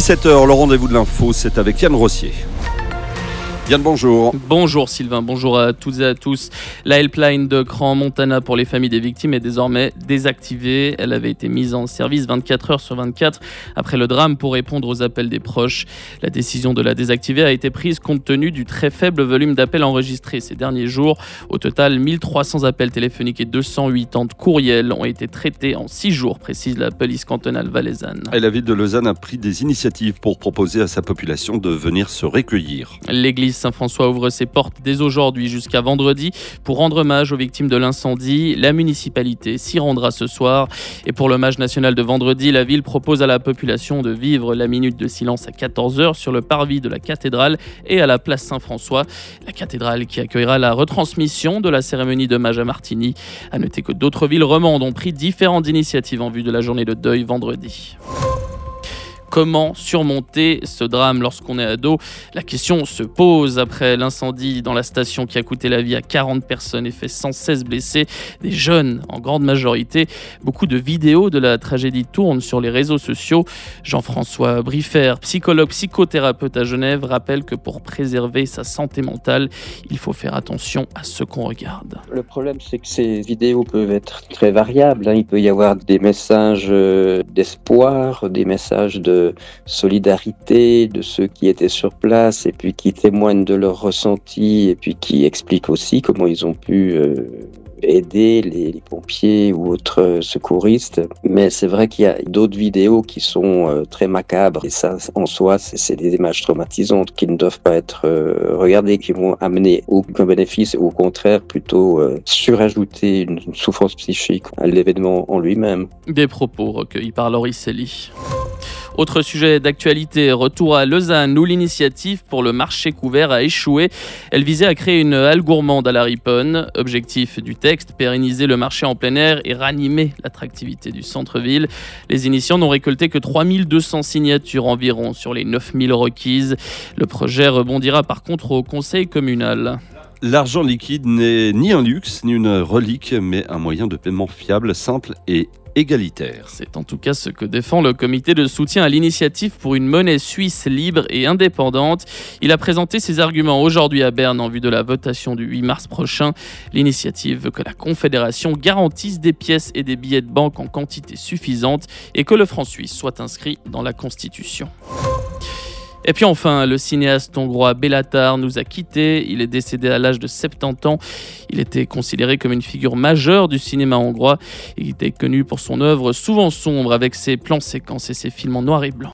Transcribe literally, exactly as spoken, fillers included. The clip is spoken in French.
dix-sept heures, le rendez-vous de l'info, c'est avec Yann Rossier. Yann, bonjour. Bonjour Sylvain, bonjour à toutes et à tous. La helpline de Crans-Montana pour les familles des victimes est désormais désactivée. Elle avait été mise en service vingt-quatre heures sur vingt-quatre après le drame pour répondre aux appels des proches. La décision de la désactiver a été prise compte tenu du très faible volume d'appels enregistrés ces derniers jours. Au total, mille trois cents appels téléphoniques et deux cent quatre-vingts courriels ont été traités en six jours, précise la police cantonale valaisanne. Et la ville de Lausanne a pris des initiatives pour proposer à sa population de venir se recueillir. L'église Saint-François ouvre ses portes dès aujourd'hui jusqu'à vendredi pour rendre hommage aux victimes de l'incendie. La municipalité s'y rendra ce soir. Et pour l'hommage national de vendredi, la ville propose à la population de vivre la minute de silence à quatorze heures sur le parvis de la cathédrale et à la place Saint-François. La cathédrale qui accueillera la retransmission de la cérémonie d'hommage à Martigny. À noter que d'autres villes romandes ont pris différentes initiatives en vue de la journée de deuil vendredi. Comment surmonter ce drame lorsqu'on est ado ? La question se pose après l'incendie dans la station qui a coûté la vie à quarante personnes et fait cent seize blessés, des jeunes en grande majorité. Beaucoup de vidéos de la tragédie tournent sur les réseaux sociaux. Jean-François Briffer, psychologue psychothérapeute à Genève, rappelle que pour préserver sa santé mentale, il faut faire attention à ce qu'on regarde. Le problème, c'est que ces vidéos peuvent être très variables. Il peut y avoir des messages d'espoir, des messages de solidarité de ceux qui étaient sur place et puis qui témoignent de leurs ressentis et puis qui expliquent aussi comment ils ont pu euh, aider les, les pompiers ou autres secouristes. Mais c'est vrai qu'il y a d'autres vidéos qui sont euh, très macabres et ça, en soi, c'est, c'est des images traumatisantes qui ne doivent pas être euh, regardées, qui vont amener aucun bénéfice, au contraire, plutôt euh, surajouter une, une souffrance psychique à l'événement en lui-même. Des propos recueillis par Laurie Selly. Autre sujet d'actualité, retour à Lausanne où l'initiative pour le marché couvert a échoué. Elle visait à créer une halle gourmande à la Riponne. Objectif du texte, pérenniser le marché en plein air et ranimer l'attractivité du centre-ville. Les initiants n'ont récolté que trois mille deux cents signatures environ sur les neuf mille requises. Le projet rebondira par contre au conseil communal. L'argent liquide n'est ni un luxe ni une relique, mais un moyen de paiement fiable, simple et égalitaire. C'est en tout cas ce que défend le comité de soutien à l'initiative pour une monnaie suisse libre et indépendante. Il a présenté ses arguments aujourd'hui à Berne en vue de la votation du huit mars prochain. L'initiative veut que la Confédération garantisse des pièces et des billets de banque en quantité suffisante et que le franc suisse soit inscrit dans la Constitution. Et puis enfin, le cinéaste hongrois Béla Tarr nous a quittés. Il est décédé à l'âge de soixante-dix ans. Il était considéré comme une figure majeure du cinéma hongrois. Il était connu pour son œuvre souvent sombre avec ses plans séquences et ses films en noir et blanc.